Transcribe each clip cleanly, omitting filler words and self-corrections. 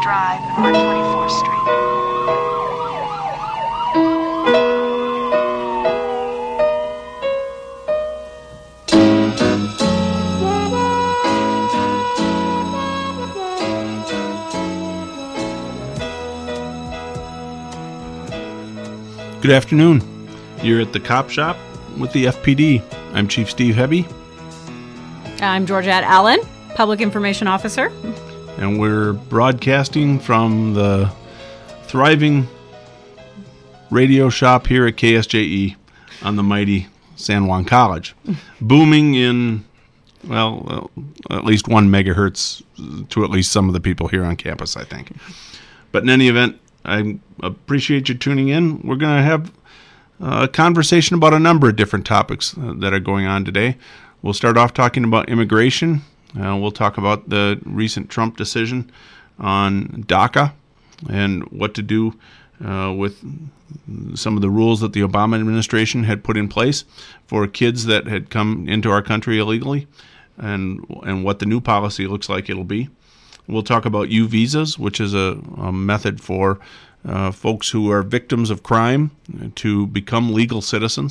Drive and 124th Street. Good afternoon. You're at the Cop Shop with the FPD. I'm Chief Steve Hebby. I'm Georgette Allen, Public Information Officer. And we're broadcasting from the thriving radio shop here at KSJE on the mighty San Juan College. Booming in, well, at least 1 megahertz to at least some of the people here on campus, I think. But in any event, I appreciate you tuning in. We're going to have a conversation about a number of different topics that are going on today. We'll start off talking about immigration. We'll talk about the recent Trump decision on DACA and what to do with some of the rules that the Obama administration had put in place for kids that had come into our country illegally, and what the new policy looks like it'll be. We'll talk about U visas, which is a method for folks who are victims of crime to become legal citizens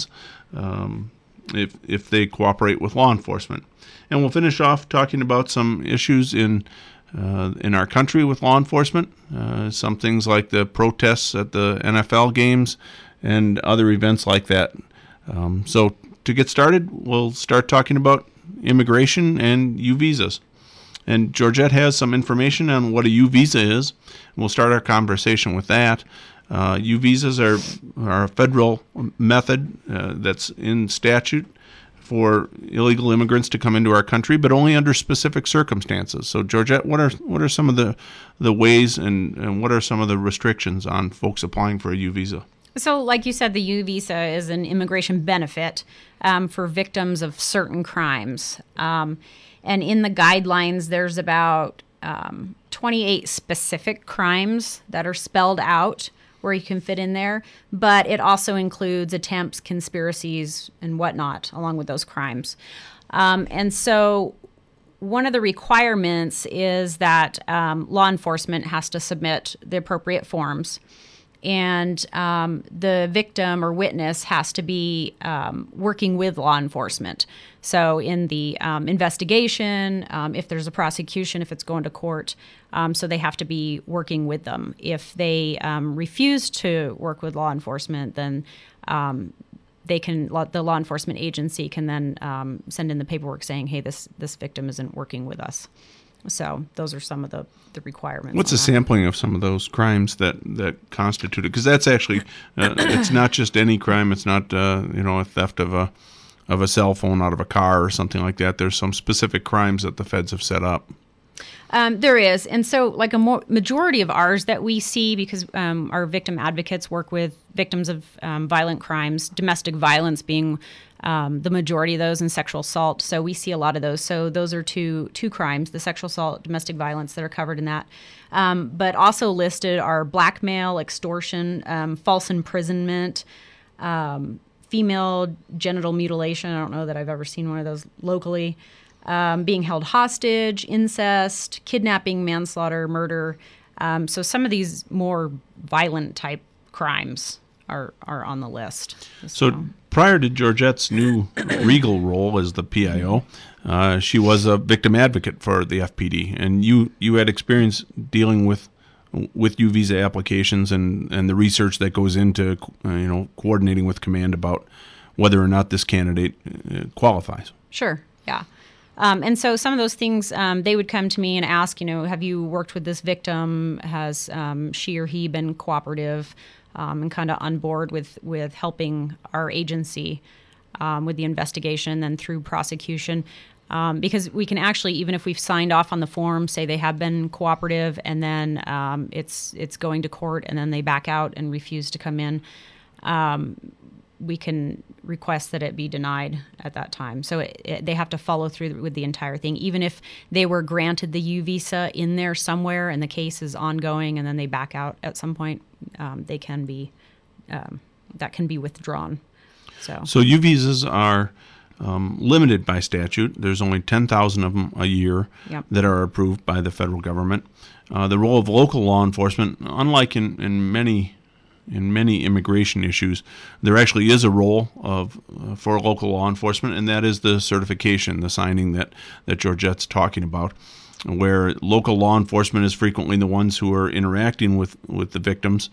if they cooperate with law enforcement. And we'll finish off talking about some issues in our country with law enforcement, some things like the protests at the NFL games and other events like that. So to get started, we'll start talking about immigration and U visas. And Georgette has some information on what a U visa is. We'll start our conversation with that. U visas are a federal method that's in statute for illegal immigrants to come into our country, but only under specific circumstances. So, Georgette, what are some of the ways and what are some of the restrictions on folks applying for a U visa? So, like you said, the U visa is an immigration benefit for victims of certain crimes. And in the guidelines, there's about 28 specific crimes that are spelled out where you can fit in there. But it also includes attempts, conspiracies, and whatnot along with those crimes. And so one of the requirements is that law enforcement has to submit the appropriate forms. And the victim or witness has to be working with law enforcement. So in the investigation, if there's a prosecution, if it's going to court, so they have to be working with them. If they refuse to work with law enforcement, then the law enforcement agency can then send in the paperwork saying, hey, this victim isn't working with us. So those are some of the requirements. What's a sampling of some of those crimes that constitute it? Because that's actually, it's not just any crime. It's not, a theft of a cell phone out of a car or something like that. There's some specific crimes that the feds have set up. There is. And so like a majority of ours that we see, because our victim advocates work with victims of violent crimes, domestic violence being the majority of those, and sexual assault. So we see a lot of those. So those are two crimes, the sexual assault, domestic violence, that are covered in that. But also listed are blackmail, extortion, false imprisonment, female genital mutilation. I don't know that I've ever seen one of those locally. Being held hostage, incest, kidnapping, manslaughter, murder. So some of these more violent type crimes are on the list. So prior to Georgette's new regal role as the PIO, she was a victim advocate for the FPD, and you had experience dealing with U visa applications and the research that goes into coordinating with command about whether or not this candidate qualifies. Sure. Yeah. And so some of those things, they would come to me and ask, have you worked with this victim? Has she or he been cooperative and kind of on board with helping our agency with the investigation and then through prosecution? Because we can actually, even if we've signed off on the form, say they have been cooperative, and then it's going to court, and then they back out and refuse to come in, we can request that it be denied at that time. So they have to follow through with the entire thing. Even if they were granted the U visa in there somewhere and the case is ongoing and then they back out at some point, that can be withdrawn. So U visas are limited by statute. There's only 10,000 of them a year that are approved by the federal government. the role of local law enforcement, unlike in many immigration issues, there actually is a role for local law enforcement, and that is the certification, the signing that Georgette's talking about, where local law enforcement is frequently the ones who are interacting with the victims,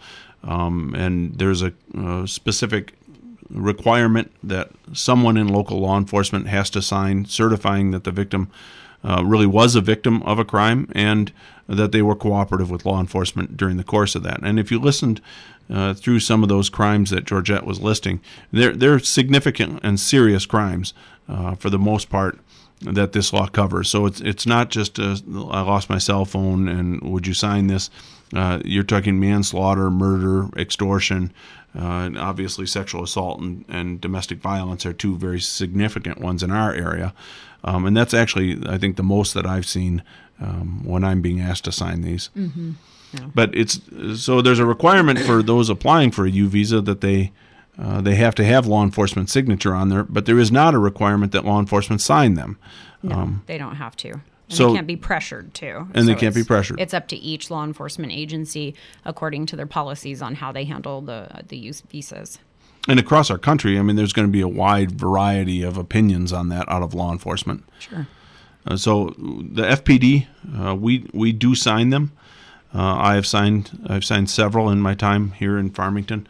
and there's a specific requirement that someone in local law enforcement has to sign certifying that the victim really was a victim of a crime and that they were cooperative with law enforcement during the course of that. And if you listened through some of those crimes that Georgette was listing, they're significant and serious crimes for the most part that this law covers. So it's not just I lost my cell phone and would you sign this? You're talking manslaughter, murder, extortion, and obviously sexual assault and domestic violence are two very significant ones in our area. And that's actually, I think, the most that I've seen when I'm being asked to sign these. Mm-hmm. Yeah. But so there's a requirement for those applying for a U visa that they have to have law enforcement signature on there, but there is not a requirement that law enforcement sign them. No, they don't have to. And so they can't be pressured to. And they can't be pressured. It's up to each law enforcement agency according to their policies on how they handle the use visas. And across our country, I mean, there's going to be a wide variety of opinions on that out of law enforcement. Sure. So the FPD, we do sign them. I've signed several in my time here in Farmington.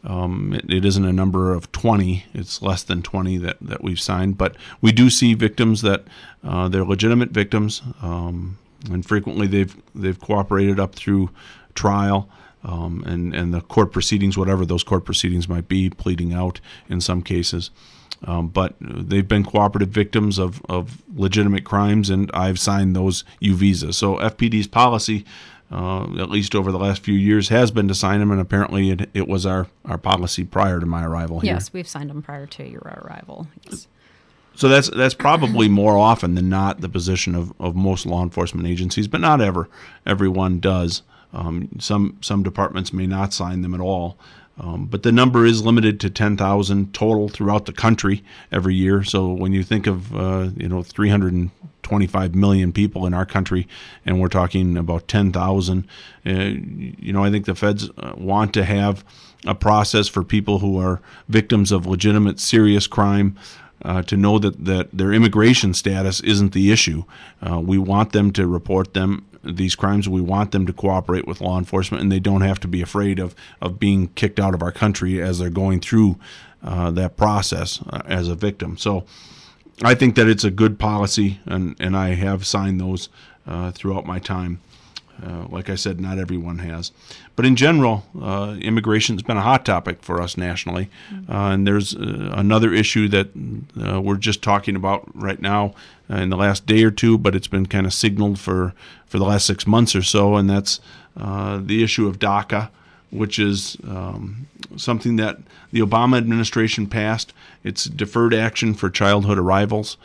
It isn't a number of 20; it's less than 20 that we've signed. But we do see victims that they're legitimate victims, and frequently they've cooperated up through trial. And the court proceedings, whatever those court proceedings might be, pleading out in some cases. But they've been cooperative victims of legitimate crimes, and I've signed those U visas. So FPD's policy, at least over the last few years, has been to sign them, and apparently it was our policy prior to my arrival here. Yes, we've signed them prior to your arrival. Yes. So that's probably more often than not the position of most law enforcement agencies, but not everyone does. Some departments may not sign them at all, but the number is limited to 10,000 total throughout the country every year. So when you think of 325 million people in our country, and we're talking about 10,000, I think the feds want to have a process for people who are victims of legitimate serious crime. To know that their immigration status isn't the issue. We want them to report these crimes. We want them to cooperate with law enforcement, and they don't have to be afraid of being kicked out of our country as they're going through that process as a victim. So I think that it's a good policy, and I have signed those throughout my time. Like I said, not everyone has. But in general, immigration has been a hot topic for us nationally. And there's another issue that we're just talking about right now in the last day or two, but it's been kind of signaled for the last 6 months or so, and that's the issue of DACA, which is something that the Obama administration passed. It's deferred action for childhood arrivals.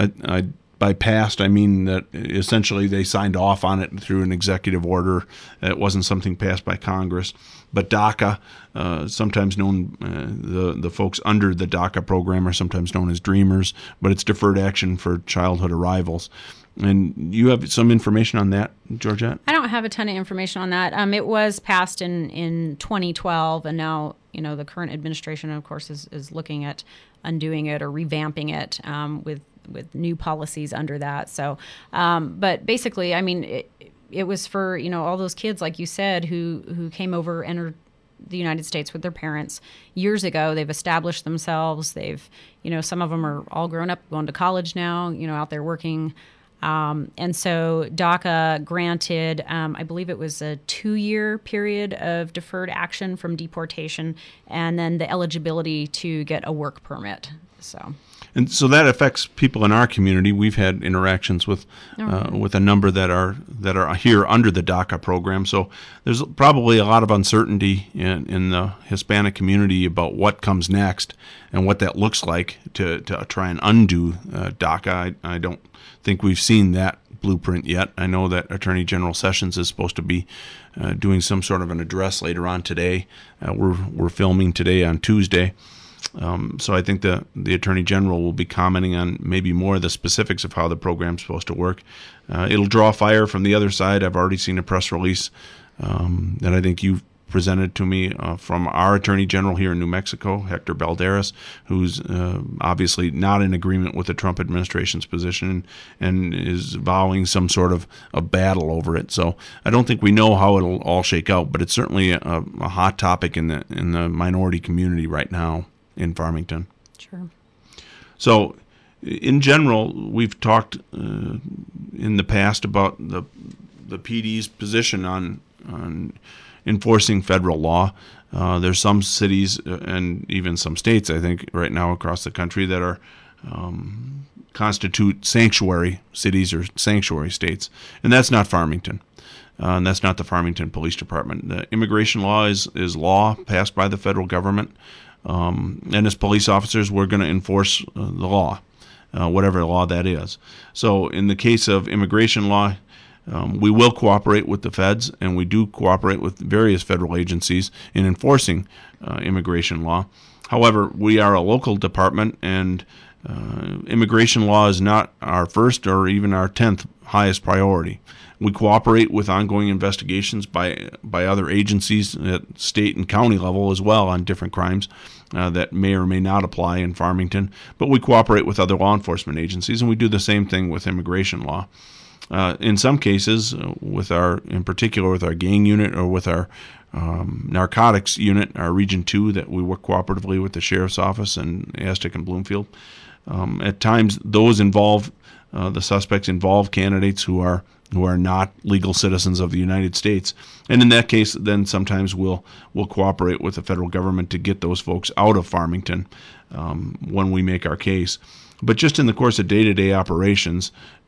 By passed, I mean that essentially they signed off on it through an executive order. It wasn't something passed by Congress. But DACA, sometimes known, the folks under the DACA program are sometimes known as Dreamers, but it's deferred action for childhood arrivals. And you have some information on that, Georgette? I don't have a ton of information on that. It was passed in 2012, and now the current administration, of course, is looking at undoing it or revamping it with new policies under that. So, but basically, I mean, it was for, all those kids, like you said, who came over, entered the United States with their parents years ago. They've established themselves. They've, some of them are all grown up, going to college now, out there working. And so DACA granted, I believe it was a 2-year period of deferred action from deportation, and then the eligibility to get a work permit. And so that affects people in our community. We've had interactions with a number that are here under the DACA program. So there's probably a lot of uncertainty in the Hispanic community about what comes next and what that looks like to try and undo DACA. I don't think we've seen that blueprint yet. I know that Attorney General Sessions is supposed to be doing some sort of an address later on today. We're filming today on Tuesday. So I think the Attorney General will be commenting on maybe more of the specifics of how the program's supposed to work. It'll draw fire from the other side. I've already seen a press release that I think you've presented to me from our Attorney General here in New Mexico, Hector Balderas, who's obviously not in agreement with the Trump administration's position and is vowing some sort of a battle over it. So I don't think we know how it'll all shake out, but it's certainly a hot topic in the minority community right now in Farmington. Sure. So in general, we've talked in the past about the PD's position on enforcing federal law. There's some cities and even some states, I think, right now across the country that are constitute sanctuary cities or sanctuary states, and that's not Farmington. And that's not the Farmington Police Department. The immigration law is law passed by the federal government, and as police officers, we're going to enforce the law, whatever law that is. So in the case of immigration law, we will cooperate with the feds, and we do cooperate with various federal agencies in enforcing immigration law. However, we are a local department, and immigration law is not our first or even our 10th highest priority. We cooperate with ongoing investigations by other agencies at state and county level as well on different crimes that may or may not apply in Farmington, but we cooperate with other law enforcement agencies, and we do the same thing with immigration law. In some cases, in particular with our gang unit or with our narcotics unit, our Region 2, that we work cooperatively with the Sheriff's Office in Aztec and Bloomfield. At times, those the suspects involve candidates who are not legal citizens of the United States. And in that case, then sometimes we'll cooperate with the federal government to get those folks out of Farmington when we make our case. But just in the course of day-to-day operations,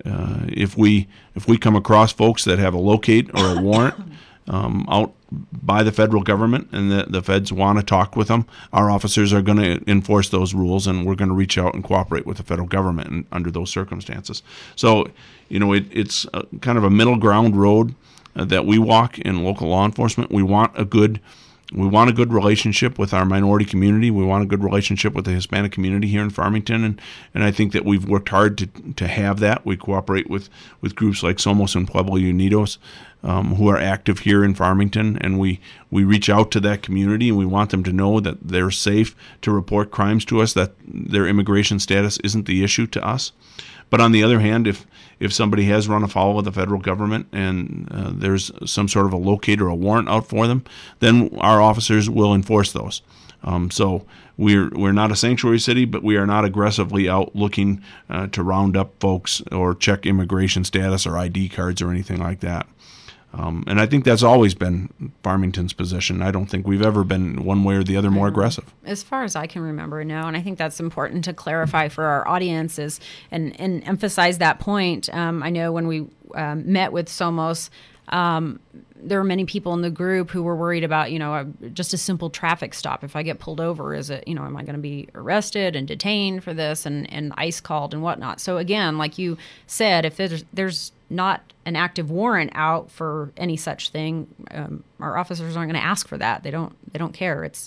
if we come across folks that have a locate or a warrant out by the federal government and the feds want to talk with them, our officers are going to enforce those rules, and we're going to reach out and cooperate with the federal government under those circumstances. So, it's kind of a middle ground road that we walk in local law enforcement. We want a good relationship with our minority community. We want a good relationship with the Hispanic community here in Farmington, and I think that we've worked hard to have that. We cooperate with groups like Somos and Pueblo Unidos, who are active here in Farmington, and we reach out to that community, and we want them to know that they're safe to report crimes to us, that their immigration status isn't the issue to us. But on the other hand, if somebody has run afoul of the federal government and there's some sort of a locate or a warrant out for them, then our officers will enforce those. So we're not a sanctuary city, but we are not aggressively out looking to round up folks or check immigration status or ID cards or anything like that. And I think that's always been Farmington's position. I don't think we've ever been one way or the other more aggressive. As far as I can remember, no. And I think that's important to clarify for our audiences and emphasize that point. I know when we met with Somos, there were many people in the group who were worried about, just a simple traffic stop. If I get pulled over, is it, am I going to be arrested and detained for this and ICE called and whatnot? So again, like you said, if there's not an active warrant out for any such thing, our officers aren't going to ask for that. They don't care. It's,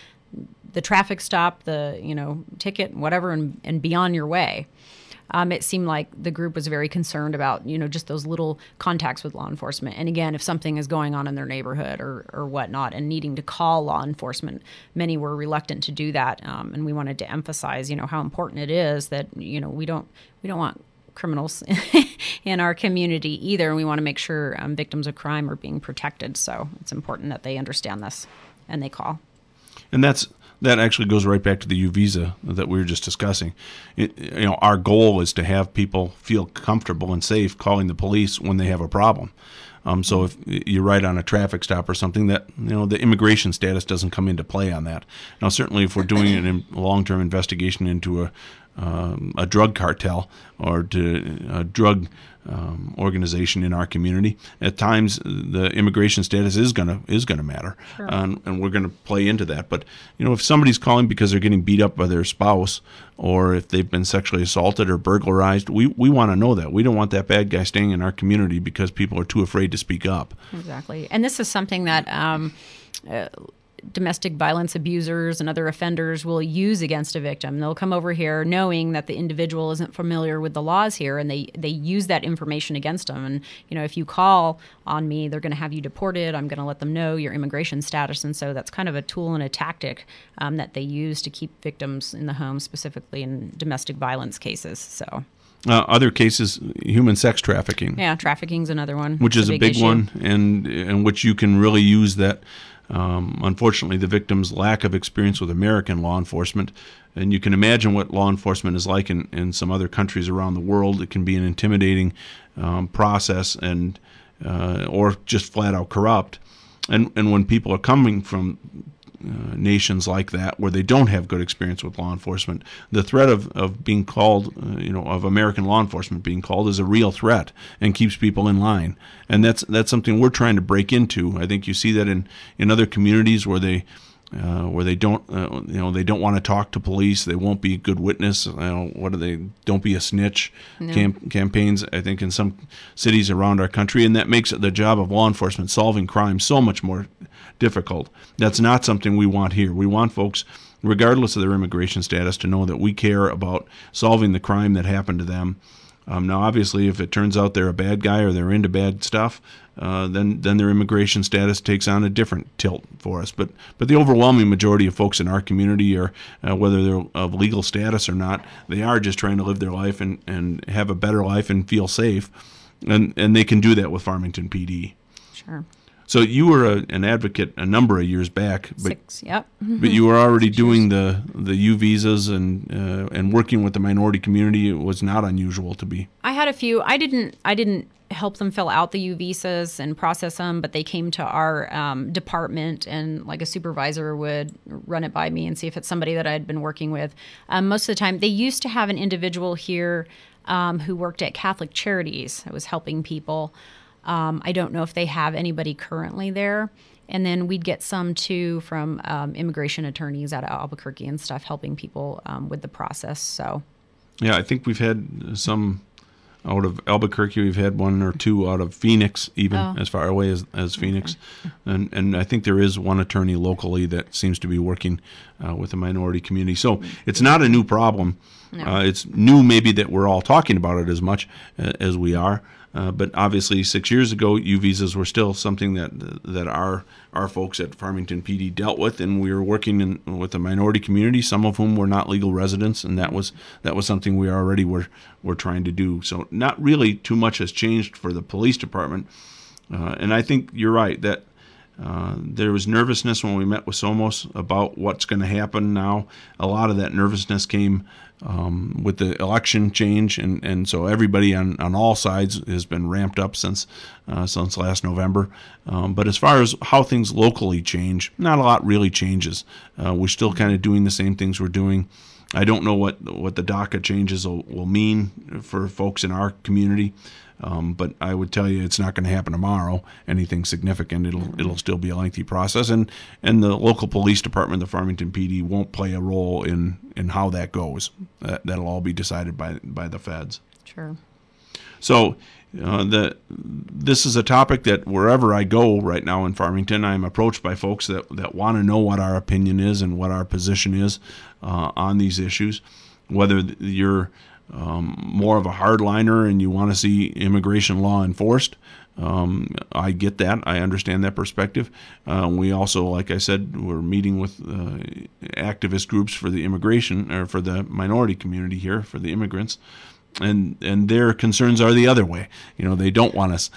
the traffic stop, the, ticket, whatever, and be on your way. It seemed like the group was very concerned about, just those little contacts with law enforcement. And again, if something is going on in their neighborhood or whatnot and needing to call law enforcement, many were reluctant to do that. And we wanted to emphasize, how important it is that, we don't want criminals in our community either. And we want to make sure victims of crime are being protected. So it's important that they understand this and they call. And that actually goes right back to the U visa that we were just discussing. Our goal is to have people feel comfortable and safe calling the police when they have a problem. So if you're right on a traffic stop or something, that the immigration status doesn't come into play on that. Now, certainly, if we're doing a long-term investigation into a drug cartel or to a drug organization in our community, at times the immigration status is gonna matter, sure. And we're gonna play into that. But if somebody's calling because they're getting beat up by their spouse, or if they've been sexually assaulted or burglarized, we want to know that. We don't want that bad guy staying in our community because people are too afraid to speak up. Exactly, and this is something that domestic violence abusers and other offenders will use against a victim. They'll come over here knowing that the individual isn't familiar with the laws here, and they use that information against them. And, if you call on me, they're going to have you deported. I'm going to let them know your immigration status. And so that's kind of a tool and a tactic that they use to keep victims in the home, specifically in domestic violence cases. So. Other cases, human sex trafficking. Yeah, trafficking's another one. Which is a big issue. one, and which you can really use that. Unfortunately, the victim's lack of experience with American law enforcement, and you can imagine what law enforcement is like in some other countries around the world. It can be an intimidating process, and or just flat out corrupt. And when people are coming from nations like that where they don't have good experience with law enforcement, the threat of being called, of American law enforcement being called is a real threat and keeps people in line. And that's something we're trying to break into. I think you see that in other communities where they don't they don't want to talk to police. They won't be a good witness. Don't be a snitch. No. Campaigns, I think, in some cities around our country, and that makes the job of law enforcement solving crime so much more difficult. That's not something we want here. We want folks, regardless of their immigration status, to know that we care about solving the crime that happened to them. Now, obviously, if it turns out they're a bad guy or they're into bad stuff, then their immigration status takes on a different tilt for us. But the overwhelming majority of folks in our community, are whether they're of legal status or not, they are just trying to live their life and have a better life and feel safe, and they can do that with Farmington PD. Sure. So you were an advocate a number of years back, but 6, yep. But you were already doing the U visas and working with the minority community. It was not unusual to be. I had a few. I didn't help them fill out the U visas and process them, but they came to our department, and like a supervisor would run it by me and see if it's somebody that I had been working with. Most of the time, they used to have an individual here who worked at Catholic Charities. I was helping people. I don't know if they have anybody currently there. And then we'd get some, too, from immigration attorneys out of Albuquerque and stuff, helping people with the process. So, yeah, I think we've had some out of Albuquerque. We've had one or two out of Phoenix, even as far away as Phoenix. Okay. And I think there is one attorney locally that seems to be working with the minority community. So it's not a new problem. No. It's new maybe that we're all talking about it as much as we are. But obviously 6 years ago, U visas were still something that our folks at Farmington PD dealt with, and we were working with the minority community, some of whom were not legal residents, and that was something we already were trying to do. So not really too much has changed for the police department, and I think you're right that there was nervousness when we met with Somos about what's going to happen now. A lot of that nervousness came with the election change, and so everybody on all sides has been ramped up since last November. But as far as how things locally change, not a lot really changes. We're still kind of doing the same things we're doing. I don't know what the DACA changes will mean for folks in our community. But I would tell you it's not going to happen tomorrow, anything significant. It'll still be a lengthy process, and the local police department, the Farmington PD, won't play a role in how that goes. That'll all be decided by the feds. Sure. So this is a topic that wherever I go right now in Farmington, I'm approached by folks that want to know what our opinion is and what our position is on these issues, whether you're more of a hardliner and you want to see immigration law enforced. I get that. I understand that perspective. We also, like I said, we're meeting with activist groups for the immigration or for the minority community here, for the immigrants. And their concerns are the other way. They don't want us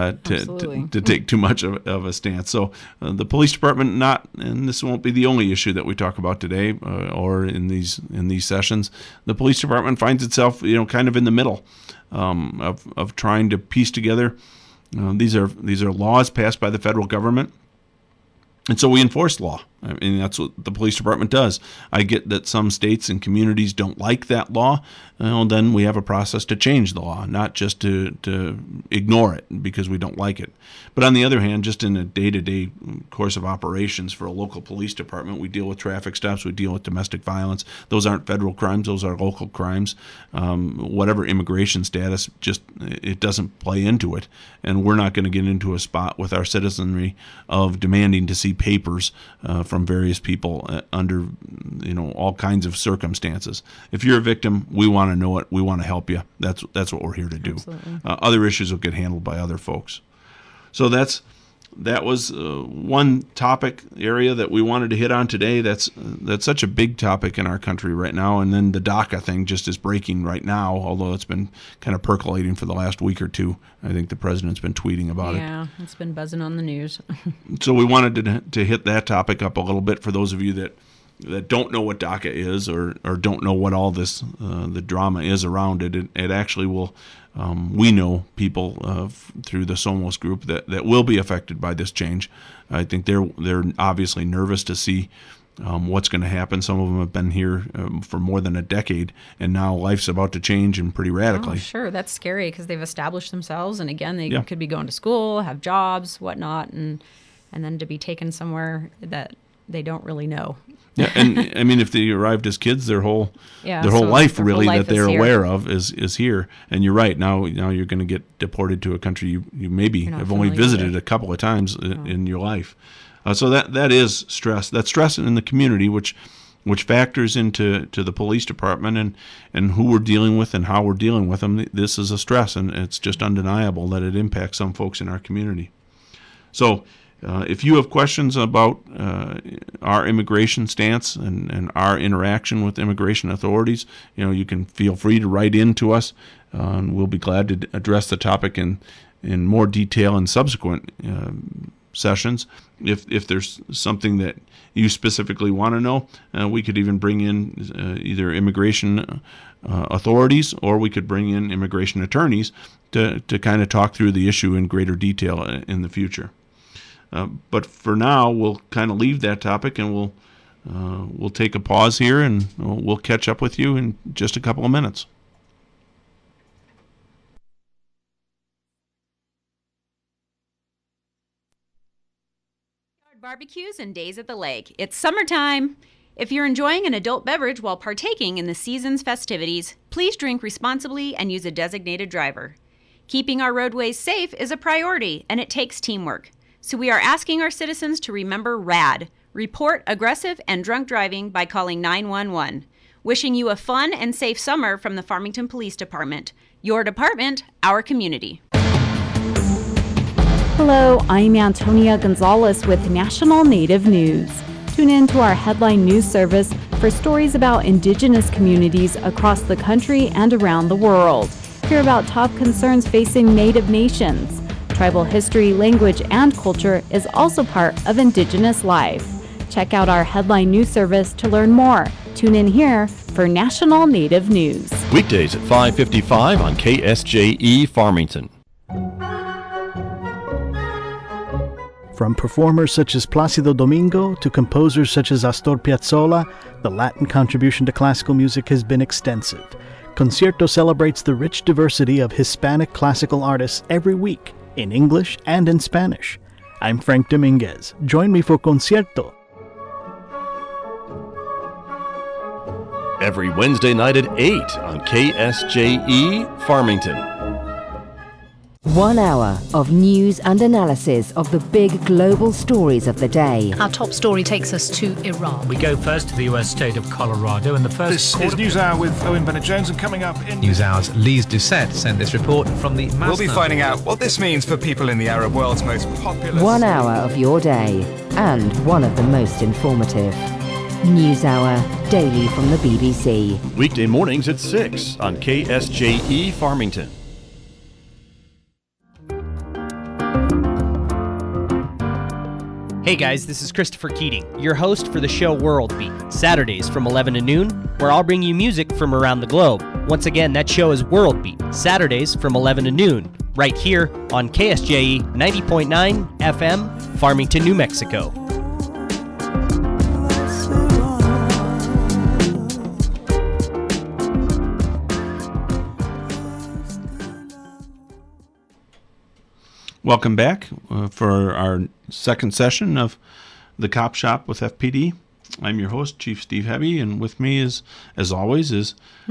to take too much of a stance. So the police department, and this won't be the only issue that we talk about today or in these sessions. The police department finds itself, kind of in the middle of trying to piece together. These are laws passed by the federal government. And so we enforce law. I mean, that's what the police department does. I get that some states and communities don't like that law. Then we have a process to change the law, not just to ignore it because we don't like it. But on the other hand, just in a day-to-day course of operations for a local police department, we deal with traffic stops, we deal with domestic violence. Those aren't federal crimes, those are local crimes. Whatever immigration status, it doesn't play into it. And we're not going to get into a spot with our citizenry of demanding to see papers from various people under all kinds of circumstances. If you're a victim, we want to know it. We want to help you. That's what we're here to do. Other issues will get handled by other folks. So that was one topic area that we wanted to hit on today. That's such a big topic in our country right now. And then the DACA thing just is breaking right now, although it's been kind of percolating for the last week or two. I think the president's been tweeting about it. Yeah, it's been buzzing on the news. So we wanted to hit that topic up a little bit for those of you that don't know what DACA is or don't know what all this the drama is around it. It actually will. We know people through the Somos group that will be affected by this change. I think they're obviously nervous to see what's going to happen. Some of them have been here for more than a decade, and now life's about to change and pretty radically. Oh, sure, that's scary because they've established themselves, and again, they could be going to school, have jobs, whatnot, and then to be taken somewhere that they don't really know. Yeah, and I mean, if they arrived as kids, their whole life that they're aware of is here. And you're right. Now you're going to get deported to a country you maybe have only visited a couple of times in your life. So that is stress. That's stress in the community, which factors into the police department and who we're dealing with and how we're dealing with them. This is a stress, and it's just undeniable that it impacts some folks in our community. So. If you have questions about our immigration stance and our interaction with immigration authorities, you can feel free to write in to us, and we'll be glad to address the topic in more detail in subsequent sessions. If there's something that you specifically want to know, we could even bring in either immigration authorities, or we could bring in immigration attorneys to kind of talk through the issue in greater detail in the future. But for now, we'll kind of leave that topic, and we'll take a pause here, and we'll catch up with you in just a couple of minutes. Barbecues and days at the lake. It's summertime. If you're enjoying an adult beverage while partaking in the season's festivities, please drink responsibly and use a designated driver. Keeping our roadways safe is a priority, and it takes teamwork. So we are asking our citizens to remember RAD, report aggressive and drunk driving by calling 911. Wishing you a fun and safe summer from the Farmington Police Department. Your department, our community. Hello, I'm Antonia Gonzalez with National Native News. Tune in to our headline news service for stories about Indigenous communities across the country and around the world. Hear about top concerns facing Native nations. Tribal history, language, and culture is also part of Indigenous life. Check out our headline news service to learn more. Tune in here for National Native News. Weekdays at 5:55 on KSJE Farmington. From performers such as Plácido Domingo to composers such as Astor Piazzolla, the Latin contribution to classical music has been extensive. Concierto celebrates the rich diversity of Hispanic classical artists every week, in English and in Spanish. I'm Frank Dominguez. Join me for Concierto. Every Wednesday night at 8 on KSJE Farmington. 1 hour of news and analysis of the big global stories of the day. Our top story takes us to Iran. We go first to the US state of Colorado and the first... This is NewsHour with Owen Bennett-Jones, and coming up in... NewsHour's Lise Doucette sent this report from the... We'll be finding out what this means for people in the Arab world's most populous... 1 hour of your day, and one of the most informative. NewsHour, daily from the BBC. Weekday mornings at 6 on KSJE Farmington. Hey guys, this is Christopher Keating, your host for the show World Beat, Saturdays from 11 to noon, where I'll bring you music from around the globe. Once again, that show is World Beat, Saturdays from 11 to noon, right here on KSJE 90.9 FM, Farmington, New Mexico. Welcome back for our second session of The Cop Shop with FPD. I'm your host, Chief Steve Hebby, and with me is, as always, is your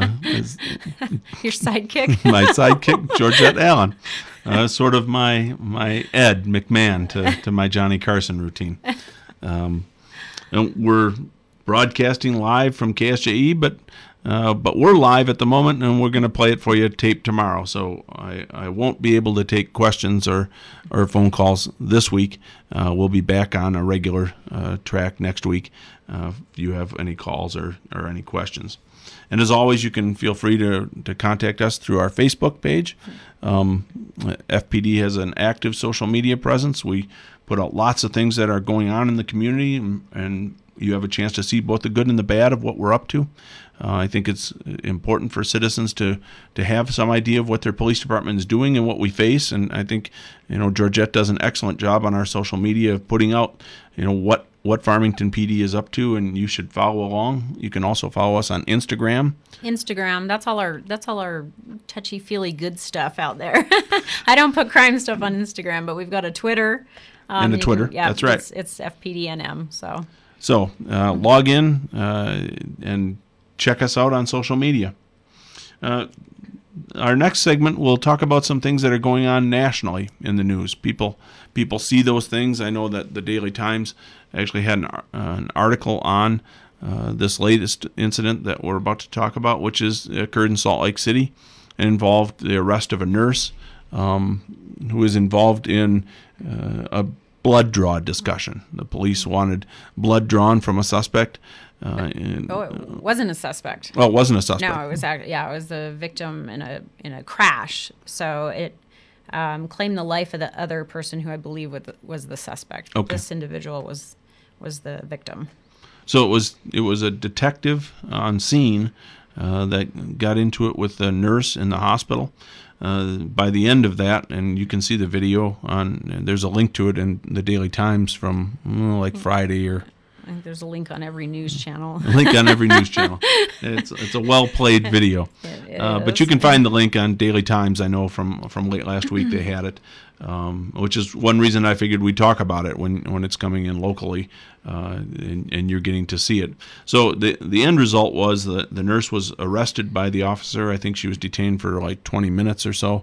sidekick. My sidekick, Georgette Allen. Sort of my Ed McMahon to my Johnny Carson routine. And we're broadcasting live from KSJE, but we're live at the moment, and we're going to play it for you taped tomorrow. So I won't be able to take questions or phone calls this week. We'll be back on a regular track next week if you have any calls or any questions. And as always, you can feel free to contact us through our Facebook page. FPD has an active social media presence. We put out lots of things that are going on in the community, and you have a chance to see both the good and the bad of what we're up to. I think it's important for citizens to have some idea of what their police department is doing and what we face. And I think, Georgette does an excellent job on our social media of putting out, what Farmington PD is up to, and you should follow along. You can also follow us on Instagram. That's all our touchy-feely good stuff out there. I don't put crime stuff on Instagram, but we've got a Twitter. And a Twitter, that's right. It's FPDNM, So log in and check us out on social media. Our next segment, we'll talk about some things that are going on nationally in the news. People see those things. I know that the Daily Times actually had an article on this latest incident that we're about to talk about, which occurred in Salt Lake City and involved the arrest of a nurse who was involved in a blood draw discussion. The police wanted blood drawn from a suspect. It wasn't a suspect. Oh, it wasn't a suspect. No, it was it was the victim in a crash. So it claimed the life of the other person who I believe was the suspect. Okay. This individual was the victim. So it was a detective on scene that got into it with the nurse in the hospital. By the end of that, and you can see the video there's a link to it in the Daily Times from Friday or. I think there's a link on every news channel. It's a well-played video. But you can find the link on Daily Times. I know from late last week they had it, which is one reason I figured we'd talk about it when it's coming in locally, and you're getting to see it. So the end result was that the nurse was arrested by the officer. I think she was detained for 20 minutes or so,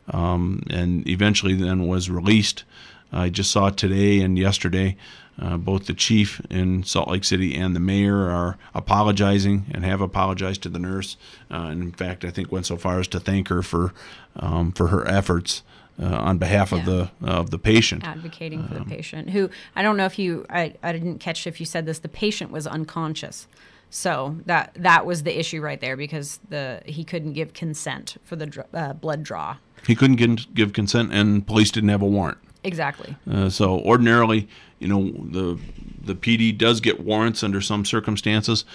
and eventually then was released. I just saw today and yesterday both the chief in Salt Lake City and the mayor are apologizing and have apologized to the nurse. And in fact, I think went so far as to thank her for her efforts on behalf of the patient. Advocating for the patient, who I don't know if I didn't catch if you said this. The patient was unconscious. So that was the issue right there, because he couldn't give consent for the blood draw. He couldn't give consent, and police didn't have a warrant. Exactly. So ordinarily, the PD does get warrants under some circumstances,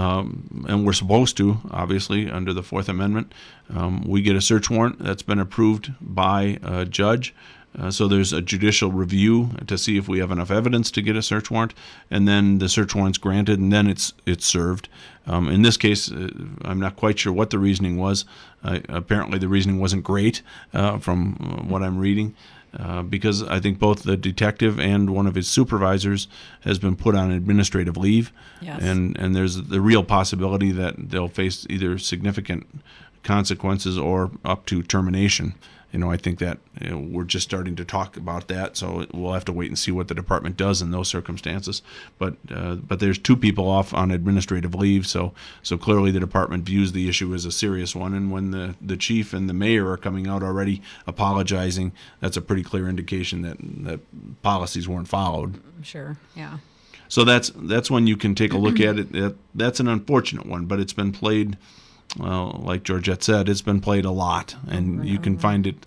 and we're supposed to, obviously, under the Fourth Amendment. We get a search warrant that's been approved by a judge. So there's a judicial review to see if we have enough evidence to get a search warrant, and then the search warrant's granted, and then it's served. In this case, I'm not quite sure what the reasoning was. Apparently the reasoning wasn't great from what I'm reading. Because I think both the detective and one of his supervisors has been put on administrative leave. Yes. And there's the real possibility that they'll face either significant consequences or up to termination. I think that we're just starting to talk about that, so we'll have to wait and see what the department does in those circumstances. But there's two people off on administrative leave, so clearly the department views the issue as a serious one. And when the chief and the mayor are coming out already apologizing, that's a pretty clear indication that policies weren't followed. Sure, yeah. So that's when you can take a look at it. That's an unfortunate one, but it's been played. Well, like Georgette said, it's been played a lot, and you can find it.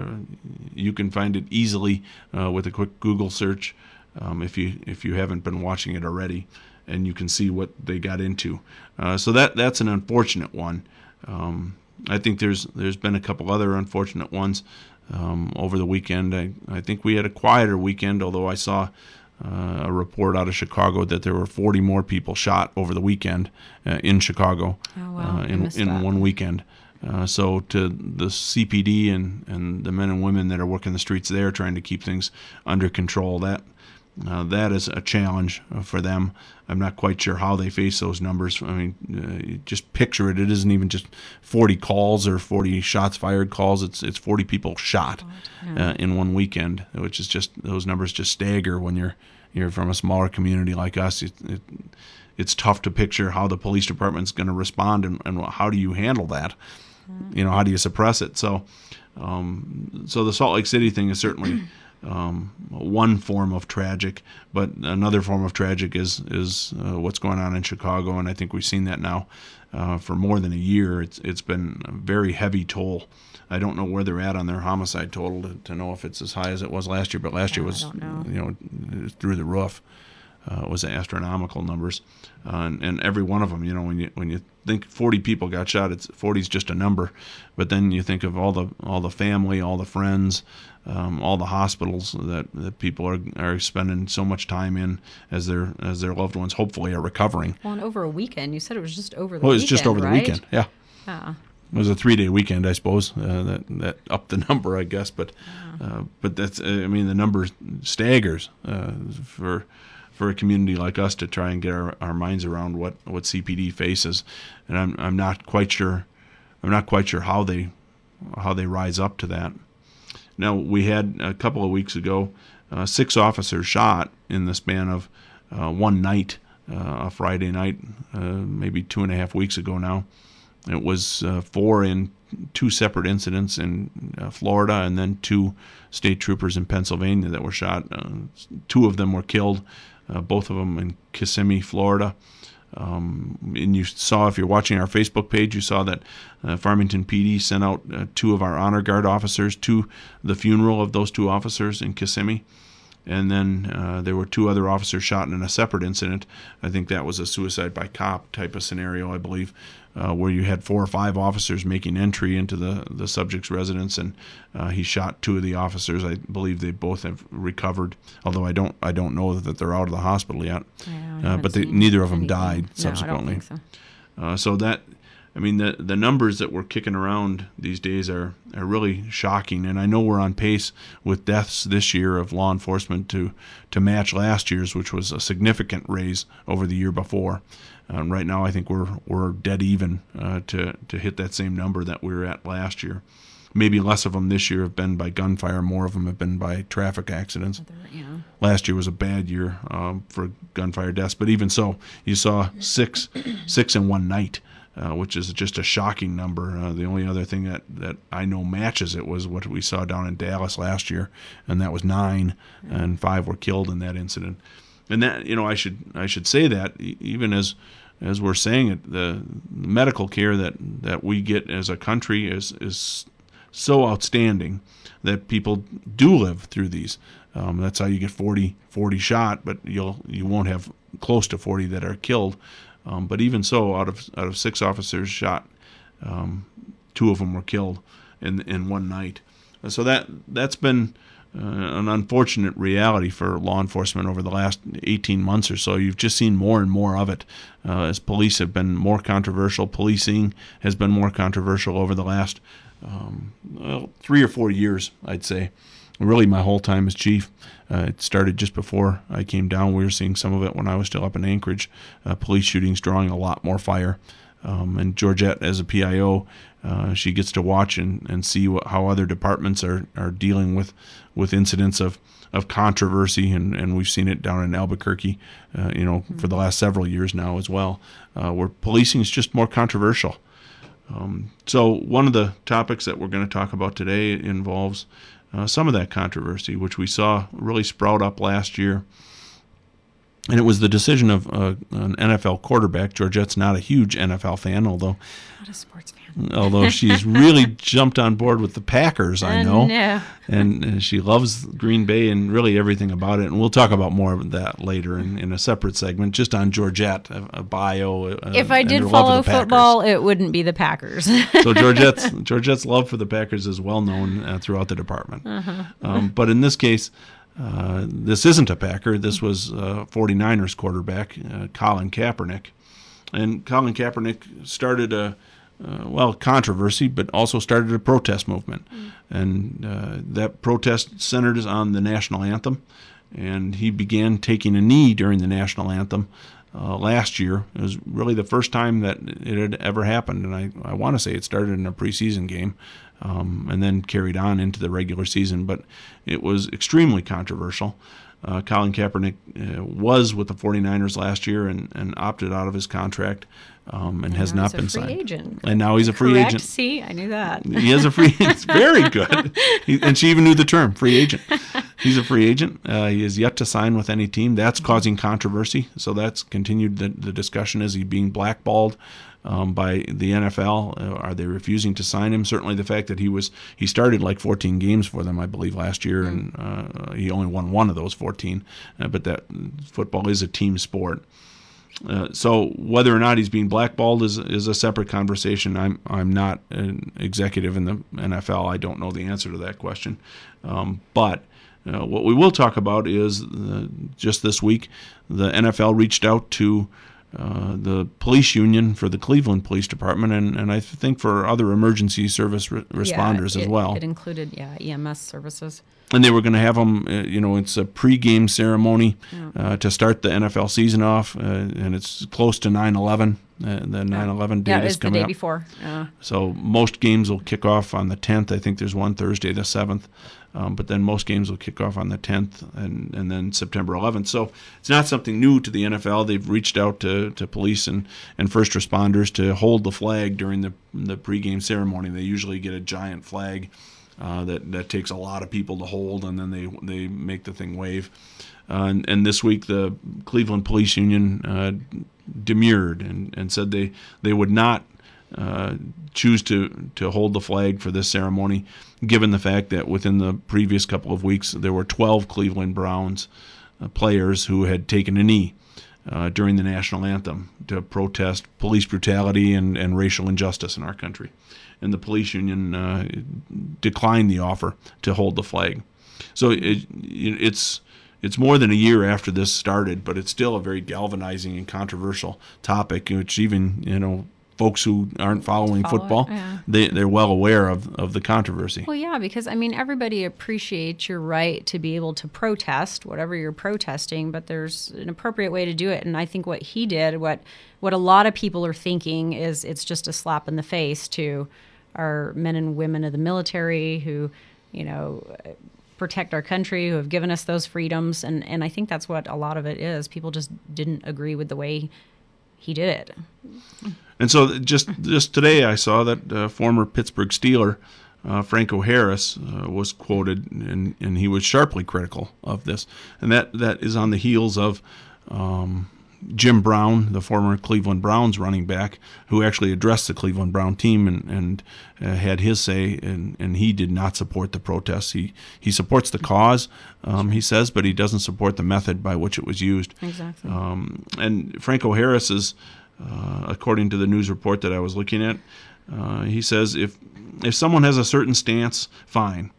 You can find it easily with a quick Google search if you haven't been watching it already, and you can see what they got into. So that's an unfortunate one. I think there's been a couple other unfortunate ones over the weekend. I think we had a quieter weekend, although I saw a report out of Chicago that there were 40 more people shot over the weekend in Chicago. Oh, wow. In one weekend. So to the CPD and the men and women that are working the streets there trying to keep things under control, that is a challenge for them. I'm not quite sure how they face those numbers. I mean, just picture it. It isn't even just 40 calls or 40 shots fired calls. It's 40 people shot in one weekend, which is just, those numbers just stagger when you're you're from a smaller community like us, it's tough to picture how the police department's going to respond, and how do you handle that? How do you suppress it? So the Salt Lake City thing is certainly one form of tragic, but another form of tragic is what's going on in Chicago, and I think we've seen that now for more than a year. It's been a very heavy toll. I don't know where they're at on their homicide total to know if it's as high as it was last year, but last year was through the roof. It was astronomical numbers, and every one of them. When you think 40 people got shot, 40 is just a number, but then you think of all the family, all the friends, all the hospitals that people are spending so much time in as their loved ones hopefully are recovering. Well, and over a weekend, you said it was just over the weekend. Well, it was just over the right? weekend, yeah. It was a 3-day weekend, I suppose. That upped the number, I guess, but that's the number staggers for a community like us to try and get our minds around what CPD faces, and I'm not quite sure how they rise up to that. Now, we had a couple of weeks ago 6 officers shot in the span of one night, a Friday night, maybe 2.5 weeks ago now. It was 4 in 2 separate incidents in Florida, and then 2 state troopers in Pennsylvania that were shot. 2 of them were killed, both of them in Kissimmee, Florida. And you saw, if you're watching our Facebook page, you saw that Farmington PD sent out 2 of our Honor Guard officers to the funeral of those 2 officers in Kissimmee. And then there were 2 other officers shot in a separate incident. I think that was a suicide by cop type of scenario, I believe, where you had 4 or 5 officers making entry into the subject's residence, and he shot 2 of the officers. I believe they both have recovered, although I don't know that they're out of the hospital yet. But neither of them died subsequently. No, I don't think so. So that, the numbers that we're kicking around these days are really shocking, and I know we're on pace with deaths this year of law enforcement to match last year's, which was a significant raise over the year before. Right now, I think we're dead even to hit that same number that we were at last year. Maybe less of them this year have been by gunfire, more of them have been by traffic accidents. Last year was a bad year for gunfire deaths, but even so, you saw six in one night. Which is just a shocking number. The only other thing that I know matches it was what we saw down in Dallas last year, and that was 9, and 5 were killed in that incident. And that, I should say that even as we're saying it, the medical care that we get as a country is so outstanding that people do live through these. That's how you get 40 shot, but you won't have close to 40 that are killed. But even so, out of 6 officers shot, 2 of them were killed in one night. So that's been an unfortunate reality for law enforcement over the last 18 months or so. You've just seen more and more of it as police have been more controversial. Policing has been more controversial over the last 3 or 4 years, I'd say. Really, my whole time as chief. It started just before I came down. We were seeing some of it when I was still up in Anchorage. Police shootings drawing a lot more fire. And Georgette, as a PIO, she gets to watch and see how other departments are dealing with incidents of controversy, and we've seen it down in Albuquerque, for the last several years now as well, where policing is just more controversial. So one of the topics that we're going to talk about today involves some of that controversy, which we saw really sprout up last year. And it was the decision of an NFL quarterback. Georgette's not a huge NFL fan, although not a sports fan. Although she's really jumped on board with the Packers, I know. No. And she loves Green Bay and really everything about it. And we'll talk about more of that later in a separate segment, just on Georgette, a bio. If I did follow football, it wouldn't be the Packers. So Georgette's love for the Packers is well known throughout the department. Uh-huh. But in this case, this isn't a Packer. This was 49ers quarterback, Colin Kaepernick. And Colin Kaepernick started a controversy, but also started a protest movement. And that protest centered on the national anthem. And he began taking a knee during the national anthem last year. It was really the first time that it had ever happened. And I want to say it started in a preseason game and then carried on into the regular season. But it was extremely controversial. Colin Kaepernick was with the 49ers last year and opted out of his contract and has not been signed. Agent. And now he's a free agent. See, I knew that. He is a free agent. It's very good. And she even knew the term, free agent. He's a free agent. He is yet to sign with any team. That's causing controversy. So that's continued the discussion. Is he being blackballed by the NFL? Are they refusing to sign him? Certainly the fact that he started like 14 games for them, I believe, last year, and he only won one of those 14. But that football is a team sport. So whether or not he's being blackballed is a separate conversation. I'm not an executive in the NFL. I don't know the answer to that question. But what we will talk about is just this week, the NFL reached out to the police union for the Cleveland Police Department, and I think for other emergency service responders as well. It included, EMS services. And they were going to have them, it's a pregame ceremony to start the NFL season off, and it's close to 9/11. The 9/11 date is coming up. Yeah, it was the day before. So most games will kick off on the 10th. I think there's one Thursday the 7th. But then most games will kick off on the 10th and then September 11th. So it's not something new to the NFL. They've reached out to police and first responders to hold the flag during the pregame ceremony. They usually get a giant flag that takes a lot of people to hold, and then they make the thing wave. And this week the Cleveland Police Union demurred and said they would not choose to hold the flag for this ceremony, given the fact that within the previous couple of weeks there were 12 Cleveland Browns players who had taken a knee during the national anthem to protest police brutality and racial injustice in our country. And the police union declined the offer to hold the flag. So it's more than a year after this started, but it's still a very galvanizing and controversial topic, which even, folks who aren't following football, they're well aware of the controversy. Well, yeah, because, everybody appreciates your right to be able to protest, whatever you're protesting, but there's an appropriate way to do it. And I think what he did, what a lot of people are thinking is it's just a slap in the face to our men and women of the military who, protect our country, who have given us those freedoms. And I think that's what a lot of it is. People just didn't agree with the way he did it. And so just today I saw that former Pittsburgh Steeler Franco Harris was quoted, and he was sharply critical of this. And that is on the heels of Jim Brown, the former Cleveland Browns running back, who actually addressed the Cleveland Brown team and had his say, and he did not support the protests. He supports the cause, he says, but he doesn't support the method by which it was used. Exactly. And Franco Harris is, according to the news report that I was looking at, he says if someone has a certain stance, fine.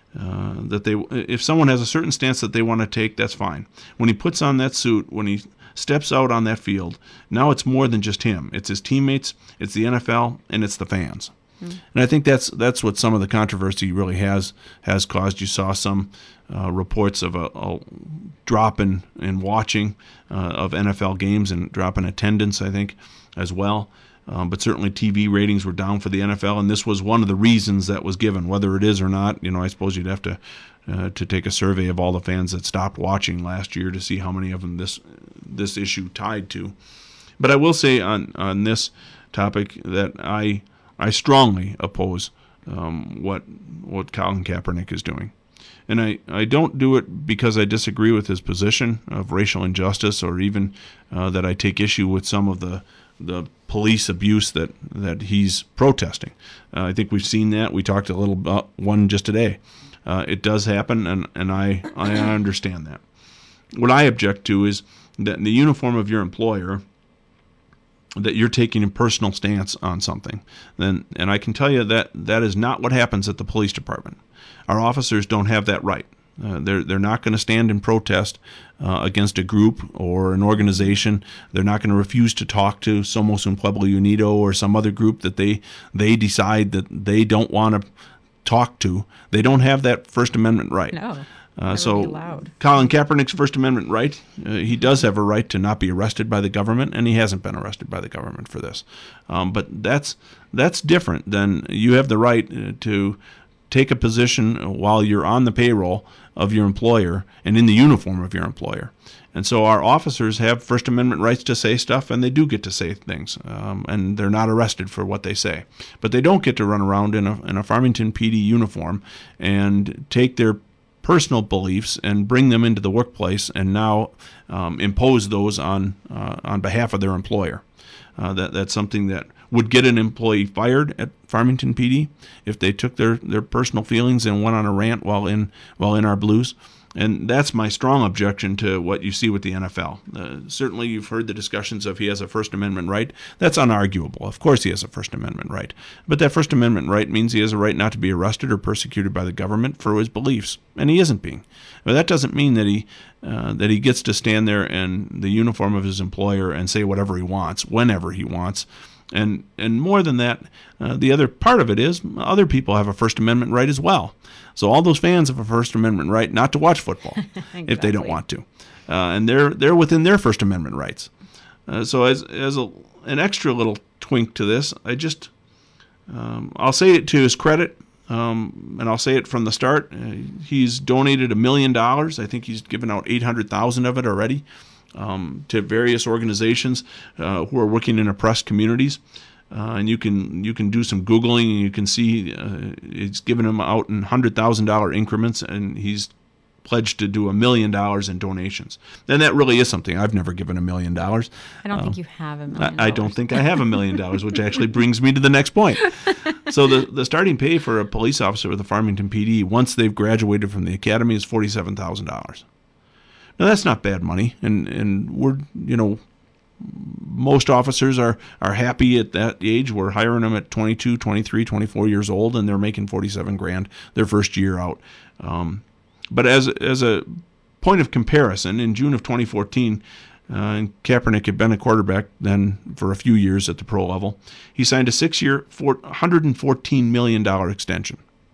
If someone has a certain stance that they want to take, that's fine. When he puts on that suit, when he steps out on that field, now it's more than just him. It's his teammates, it's the NFL, and it's the fans. And I think that's what some of the controversy really has caused. You saw some reports of a drop in watching of NFL games and drop in attendance, I think, as well. But certainly TV ratings were down for the NFL, and this was one of the reasons that was given. Whether it is or not, I suppose you'd have to take a survey of all the fans that stopped watching last year to see how many of them this issue tied to. But I will say on this topic that I strongly oppose what Colin Kaepernick is doing. And I don't do it because I disagree with his position of racial injustice, or even that I take issue with some of the police abuse that he's protesting. I think we've seen that. We talked a little about one just today. It does happen, and I understand that. What I object to is that in the uniform of your employer, that you're taking a personal stance on something. And I can tell you that is not what happens at the police department. Our officers don't have that right. They're not going to stand in protest against a group or an organization. They're not going to refuse to talk to Somos Un Pueblo Unido or some other group that they decide that they don't want to talk to. They don't have that First Amendment right. No. So Colin Kaepernick's First Amendment right, he does have a right to not be arrested by the government, and he hasn't been arrested by the government for this. But that's different than you have the right to take a position while you're on the payroll of your employer and in the uniform of your employer. And so our officers have First Amendment rights to say stuff, and they do get to say things, and they're not arrested for what they say. But they don't get to run around in a Farmington PD uniform and take their personal beliefs and bring them into the workplace and now impose those on behalf of their employer. That's something that would get an employee fired at Farmington PD if they took their personal feelings and went on a rant while in our blues. And that's my strong objection to what you see with the NFL. Certainly you've heard the discussions of he has a First Amendment right. That's unarguable. Of course he has a First Amendment right. But that First Amendment right means he has a right not to be arrested or persecuted by the government for his beliefs. And he isn't being. But that doesn't mean that he gets to stand there in the uniform of his employer and say whatever he wants, whenever he wants. And more than that, the other part of it is other people have a First Amendment right as well. So all those fans have a First Amendment right not to watch football if they don't want to, and they're within their First Amendment rights. So as an extra little twink to this, I'll say it to his credit, and I'll say it from the start. He's donated $1 million. I think he's given out 800,000 of it already. To various organizations who are working in oppressed communities, and you can do some Googling and you can see it's given them out in $100,000 increments, and he's pledged to do $1 million in donations. And that really is something. I've never given $1 million. I don't think you have $1 million. I don't think I have $1 million, which actually brings me to the next point. So the starting pay for a police officer with the Farmington PD once they've graduated from the academy is $47,000. Now that's not bad money, and we're most officers are happy at that age. We're hiring them at 22, 23, 24 years old, and they're making $47,000 their first year out. But as a point of comparison, in June of 2014, and Kaepernick had been a quarterback then for a few years at the pro level. He signed a 6-year, $114 million extension.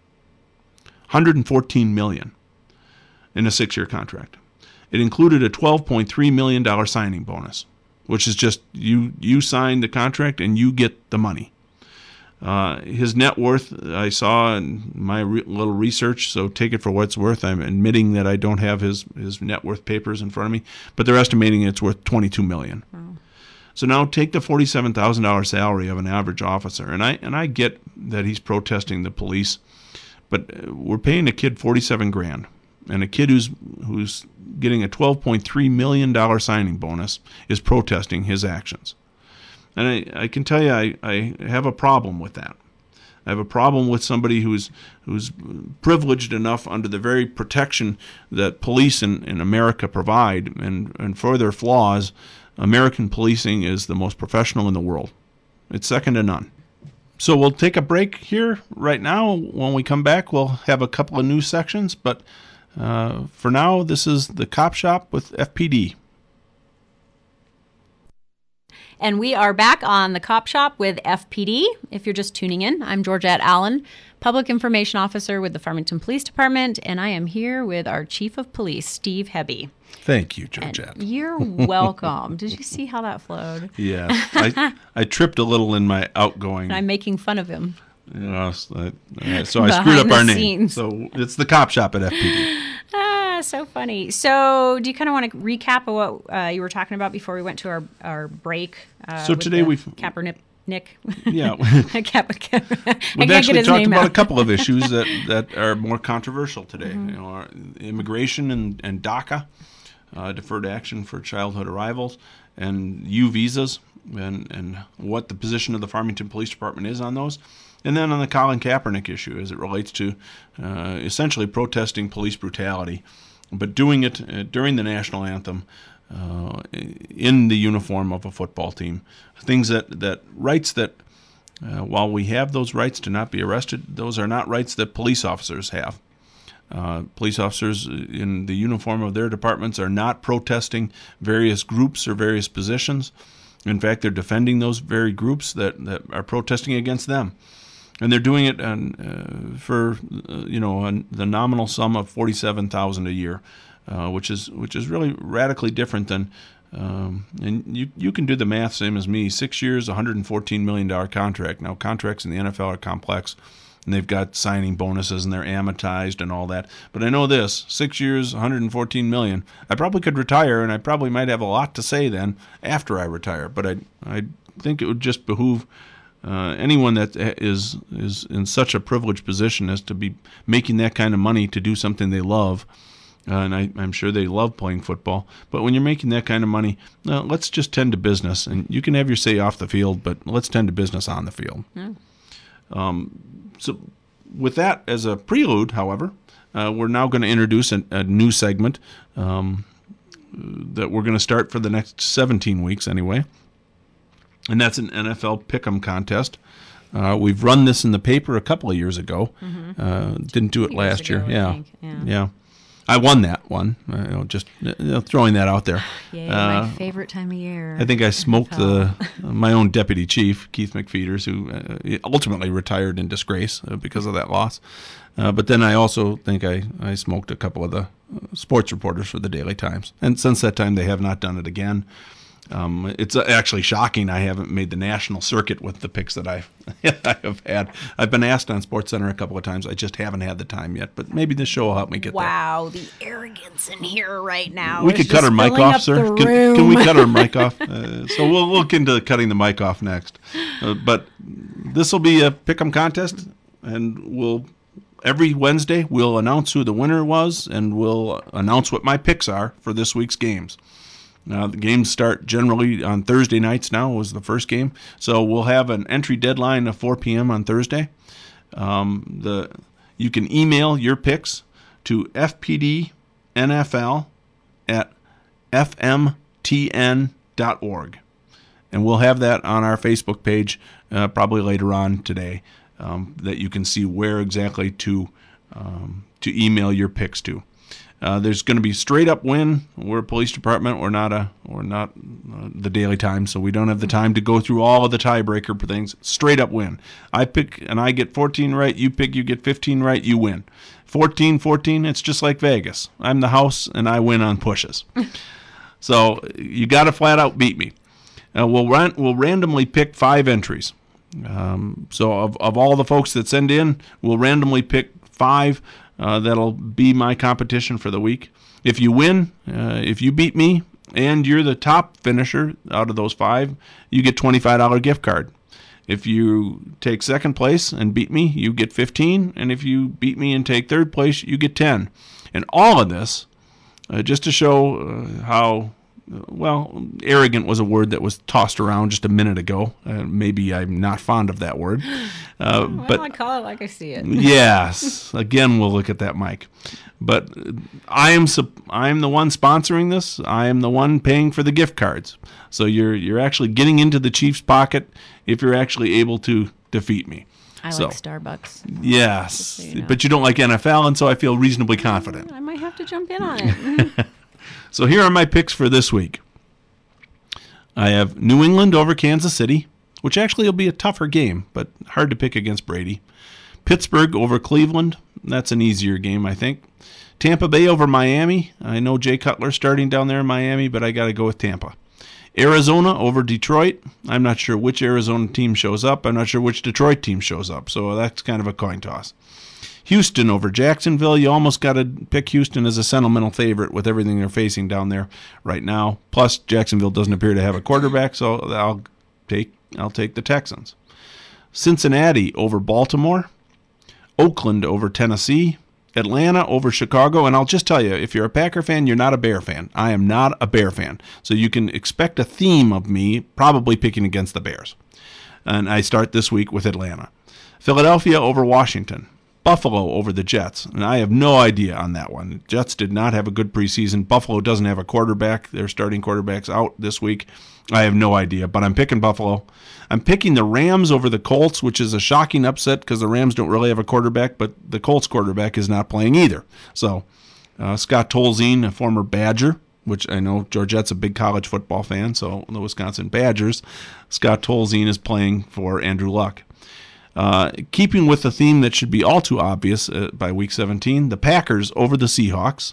$114 million in a 6-year contract. It included a $12.3 million signing bonus, which is just you sign the contract and you get the money. His net worth, I saw in my little research, so take it for what it's worth. I'm admitting that I don't have his net worth papers in front of me, but they're estimating it's worth $22 million. Wow. So now take the $47,000 salary of an average officer, and I get that he's protesting the police, but we're paying a kid $47,000. And a kid who's getting a $12.3 million signing bonus is protesting his actions. And I can tell you I have a problem with that. I have a problem with somebody who's privileged enough under the very protection that police in America provide, and for their flaws, American policing is the most professional in the world. It's second to none. So we'll take a break here right now. When we come back, we'll have a couple of news sections, but for now, this is the Cop Shop with FPD. And we are back on the Cop Shop with FPD. If you're just tuning in, I'm Georgette Allen, Public Information Officer with the Farmington Police Department, and I am here with our Chief of Police, Steve Hebby. Thank you, Georgette. You're welcome. Did you see how that flowed? Yeah. I tripped a little in my outgoing. And I'm making fun of him. So I screwed up our name. So it's the Cop Shop at FPD. So funny. So do you kind of want to recap of what you were talking about before we went to our break? So today we've... Kaepernick. Yeah. We've actually talked about a couple of issues that are more controversial today. Mm-hmm. Our immigration and DACA, Deferred Action for Childhood Arrivals, and U visas, and what the position of the Farmington Police Department is on those. And then on the Colin Kaepernick issue as it relates to essentially protesting police brutality, but doing it during the national anthem in the uniform of a football team. Things that rights that, while we have those rights to not be arrested, those are not rights that police officers have. Police officers in the uniform of their departments are not protesting various groups or various positions. In fact, they're defending those very groups that are protesting against them. And they're doing it for the nominal sum of $47,000 a year, which is really radically different than. And you can do the math, same as me. 6 years, $114 million contract. Now contracts in the NFL are complex, and they've got signing bonuses and they're amortized and all that. But I know this: 6 years, $114 million. I probably could retire, and I probably might have a lot to say then after I retire. But I think it would just behoove anyone that is in such a privileged position as to be making that kind of money to do something they love. And I'm sure they love playing football. But when you're making that kind of money, let's just tend to business. And you can have your say off the field, but let's tend to business on the field. So with that as a prelude, however, we're now going to introduce a new segment that we're going to start for the next 17 weeks anyway. And that's an NFL Pick'em contest. We've run this in the paper a couple of years ago. Didn't do it last year. Yeah. I won that one. Just throwing that out there. Yay, my favorite time of year. I think I smoked my own deputy chief, Keith McFeeters, who ultimately retired in disgrace because of that loss. But then I also think I smoked a couple of the sports reporters for the Daily Times. And since that time, they have not done it again. It's actually shocking I haven't made the national circuit with the picks that I have had. I've been asked on SportsCenter a couple of times. I just haven't had the time yet, but maybe this show will help me get there. Wow, the arrogance in here right now. We could cut our mic off, sir. Can we cut our mic off? So we'll look into cutting the mic off next. But this will be a pick'em contest, and every Wednesday we'll announce who the winner was, and we'll announce what my picks are for this week's games. The games start generally on Thursday nights now, was the first game. So we'll have an entry deadline of 4 p.m. on Thursday. You can email your picks to fpdnfl@fmtn.org. And we'll have that on our Facebook page probably later on today, that you can see where exactly to email your picks to. There's going to be straight up win. We're a police department. We're not the Daily Times, so we don't have the time to go through all of the tiebreaker things. Straight up win. I pick and I get 14 right. You pick, you get 15 right. You win. 14-14. It's just like Vegas. I'm the house and I win on pushes. So you got to flat out beat me. We'll randomly pick 5 entries. So of all the folks that send in, we'll randomly pick 5. That'll be my competition for the week. If you win, if you beat me, and you're the top finisher out of those 5, you get $25 gift card. If you take second place and beat me, you get 15, and if you beat me and take third place, you get 10. And all of this, just to show how, arrogant was a word that was tossed around just a minute ago. Maybe I'm not fond of that word. But I call it like I see it. Yes. Again, we'll look at that mic. But I am the one sponsoring this. I am the one paying for the gift cards. So you're actually getting into the Chiefs' pocket if you're actually able to defeat me. I like Starbucks. Yes. So you know. But you don't like NFL, and so I feel reasonably confident. I might have to jump in on it. So here are my picks for this week. I have New England over Kansas City, which actually will be a tougher game, but hard to pick against Brady. Pittsburgh over Cleveland. That's an easier game, I think. Tampa Bay over Miami. I know Jay Cutler starting down there in Miami, but I got to go with Tampa. Arizona over Detroit. I'm not sure which Arizona team shows up. I'm not sure which Detroit team shows up, so that's kind of a coin toss. Houston over Jacksonville. You almost got to pick Houston as a sentimental favorite with everything they're facing down there right now. Plus, Jacksonville doesn't appear to have a quarterback, so I'll take the Texans. Cincinnati over Baltimore. Oakland over Tennessee. Atlanta over Chicago. And I'll just tell you, if you're a Packer fan, you're not a Bear fan. I am not a Bear fan. So you can expect a theme of me probably picking against the Bears. And I start this week with Atlanta. Philadelphia over Washington. Buffalo over the Jets, and I have no idea on that one. The Jets did not have a good preseason. Buffalo doesn't have a quarterback. Their starting quarterback's out this week. I have no idea, but I'm picking Buffalo. I'm picking the Rams over the Colts, which is a shocking upset because the Rams don't really have a quarterback, but the Colts quarterback is not playing either. So Scott Tolzien, a former Badger, which I know Georgette's a big college football fan, so the Wisconsin Badgers, Scott Tolzien is playing for Andrew Luck. Keeping with the theme that should be all too obvious by Week 17, the Packers over the Seahawks.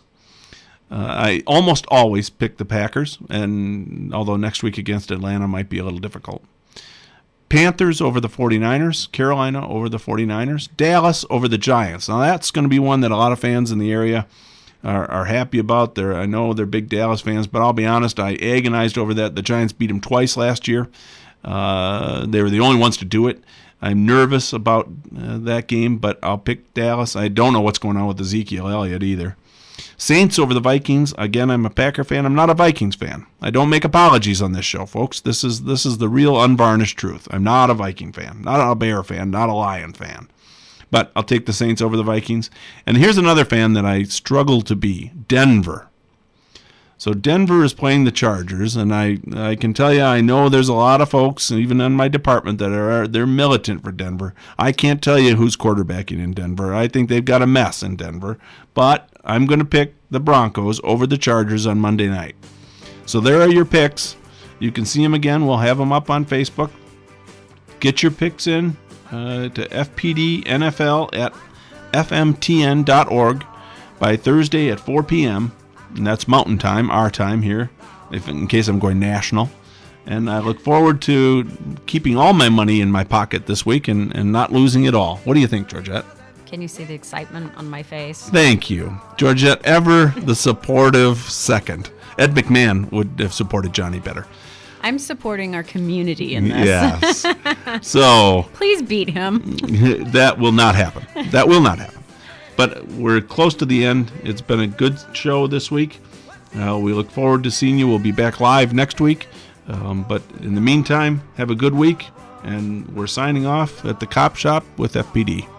I almost always pick the Packers, and although next week against Atlanta might be a little difficult. Panthers over the 49ers. Carolina over the 49ers. Dallas over the Giants. Now, that's going to be one that a lot of fans in the area are happy about. I know they're big Dallas fans, but I'll be honest, I agonized over that. The Giants beat them twice last year. They were the only ones to do it. I'm nervous about that game, but I'll pick Dallas. I don't know what's going on with Ezekiel Elliott either. Saints over the Vikings. Again, I'm a Packer fan. I'm not a Vikings fan. I don't make apologies on this show, folks. This is the real unvarnished truth. I'm not a Viking fan, not a Bear fan, not a Lion fan. But I'll take the Saints over the Vikings. And here's another fan that I struggle to be, Denver. So Denver is playing the Chargers, and I can tell you, I know there's a lot of folks, even in my department, that they're militant for Denver. I can't tell you who's quarterbacking in Denver. I think they've got a mess in Denver. But I'm going to pick the Broncos over the Chargers on Monday night. So there are your picks. You can see them again. We'll have them up on Facebook. Get your picks in to FPD NFL at fmtn.org by Thursday at 4 p.m., and that's Mountain Time, our time here, in case I'm going national. And I look forward to keeping all my money in my pocket this week and not losing it all. What do you think, Georgette? Can you see the excitement on my face? Thank you. Georgette, ever the supportive second. Ed McMahon would have supported Johnny better. I'm supporting our community in this. Yes. So please beat him. That will not happen. That will not happen. But we're close to the end. It's been a good show this week. We look forward to seeing you. We'll be back live next week. But in the meantime, have a good week. And we're signing off at the Cop Shop with FPD.